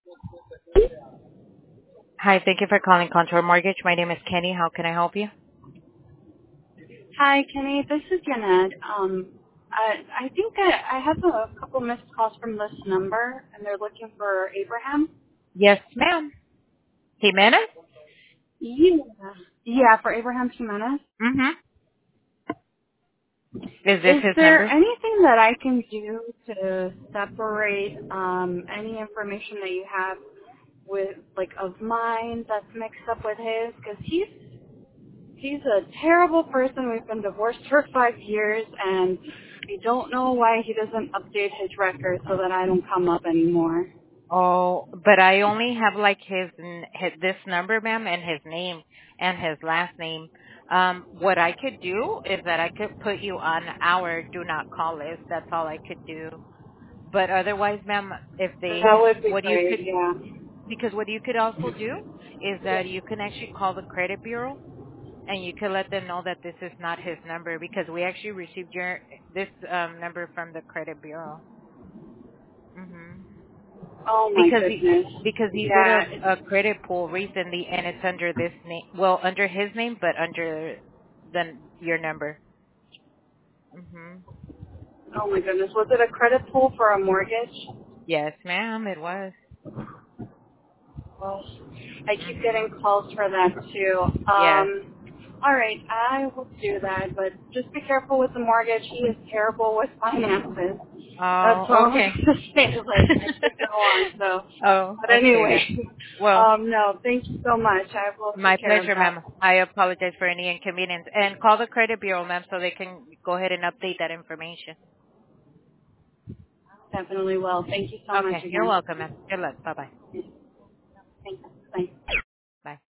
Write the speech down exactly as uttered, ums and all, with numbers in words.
Hi, thank you for calling Contour Mortgage. My name is Kenny. How can I help you? Hi, Kenny. This is Yaned. Um, I, I think I, I have a couple missed calls from this number, and they're looking for Abraham. Yes, ma'am. Jimenez? Yeah. Yeah, for Abraham Jimenez. Mm-hmm. Is this Is his there number? anything that I can do to separate um, any information that you have with, like, of mine that's mixed up with his? Because he's he's a terrible person. We've been divorced for five years, and I don't know why he doesn't update his record so that I don't come up anymore. Oh, but I only have like his, his this number, ma'am, and his name and his last name. Um, what I could do is that I could put you on our do not call list. That's all I could do. But otherwise, ma'am, if they, That would be what you great, could, yeah. because what you could also do is that you can actually call the credit bureau and you could let them know that this is not his number because we actually received your this um number from the credit bureau. Mhm. Oh my Because he goodness. because he did Yeah. a, It's, a credit pull recently and it's under this name. Well, under his name, but under the your number. Mhm. oh my goodness. Was it a credit pull for a mortgage? Yes, ma'am. It was. Well, I keep Mhm. getting calls for that too. Yes. Um, all right, I will do that, but just be careful with the mortgage. He is terrible with finances. That's Oh, all I okay. have to say. Like, I could go on. So, Oh, but okay anyway, then. Well, um, no, thank you so much. I will my take care of pleasure, that. ma'am. I apologize for any inconvenience. And call the credit bureau, ma'am, so they can go ahead and update that information. Definitely will. Thank you so much Okay. You're again. welcome, ma'am. Good luck. Bye-bye.